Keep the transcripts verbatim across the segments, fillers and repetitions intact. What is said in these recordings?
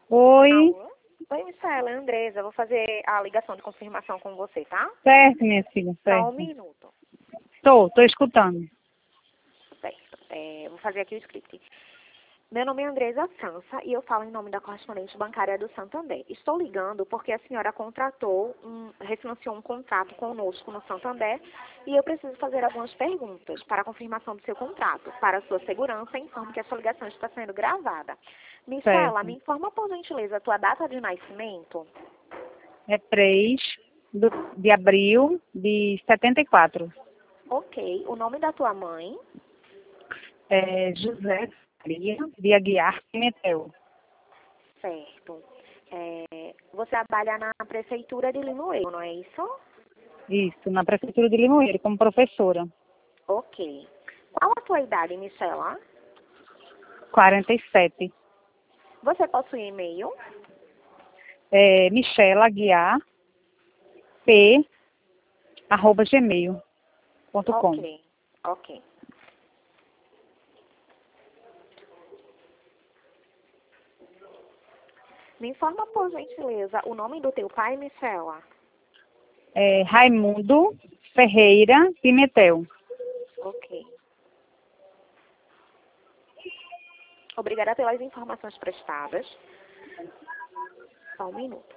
Oi, Alô? Oi, Michela, é a Andresa. Vou fazer a ligação de confirmação com você, tá? certo, minha filha, Só um certo. minuto. Tô, tô escutando. Certo. É, vou fazer aqui o script. Meu nome é Andresa França e eu falo em nome da correspondente bancária do Santander. Estou ligando porque a senhora contratou, um, refinanciou um contrato conosco no Santander e eu preciso fazer algumas perguntas para a confirmação do seu contrato. Para a sua segurança, informe que a sua ligação está sendo gravada. Michela, me Certo. informa por gentileza a tua data de nascimento? É três do- de abril de setenta e quatro. Ok. O nome da tua mãe? É José Maria de Aguiar Pimentel. Certo. É, você trabalha na prefeitura de Limoeiro, não é isso? Isso, na Prefeitura de Limoeiro, como professora. Ok. Qual a tua idade, Michela? quarenta e sete. Você possui e-mail? É Michela Aguiar, P, arroba gmail ponto com. Ok. Ok. Me informa, por gentileza, o nome do teu pai, Michela? É Raimundo Ferreira Pimentel. Ok. Obrigada pelas informações prestadas. Só um minuto.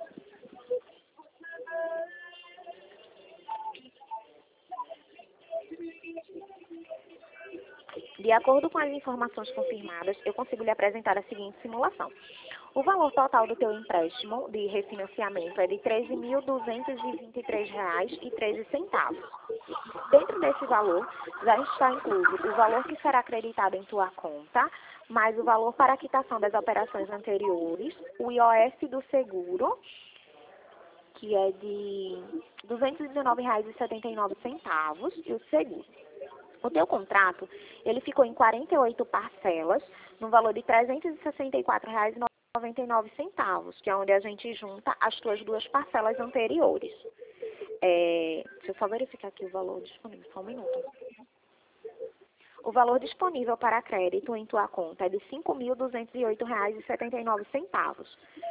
De acordo com as informações confirmadas, eu consigo lhe apresentar a seguinte simulação. O valor total do teu empréstimo de refinanciamento é de treze mil duzentos e vinte e três reais e treze centavos. Dentro desse valor, já está incluso o valor que será acreditado em tua conta, mais o valor para a quitação das operações anteriores, o I O F do seguro, que é de duzentos e dezenove reais e setenta e nove centavos, e o seguro. O teu contrato, ele ficou em quarenta e oito parcelas, no valor de trezentos e sessenta e quatro reais e noventa e nove centavos, que é onde a gente junta as tuas duas parcelas anteriores. É, deixa eu só verificar aqui o valor disponível, só um minuto. O valor disponível para crédito em tua conta é de cinco mil duzentos e oito reais e setenta e nove centavos.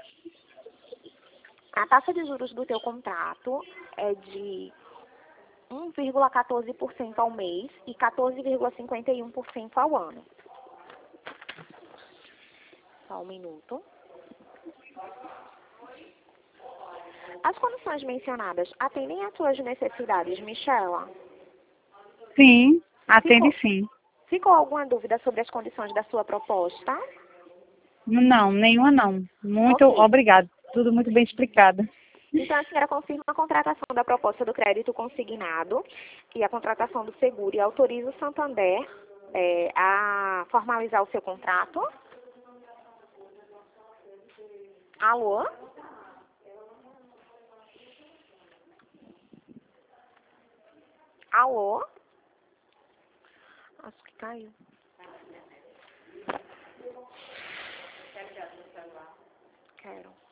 A taxa de juros do teu contrato é de um vírgula quatorze por cento ao mês e quatorze vírgula cinquenta e um por cento ao ano. Só um minuto. As condições mencionadas atendem às tuas necessidades, Michela? Sim, atende Ficou, sim. ficou alguma dúvida sobre as condições da sua proposta? Não, nenhuma não. Muito Ok. obrigada. Tudo muito bem explicado. Então, a senhora confirma a contratação da proposta do crédito consignado e a contratação do seguro e autoriza o Santander é, a formalizar o seu contrato? Alô? Alô? Acho que caiu. Quero.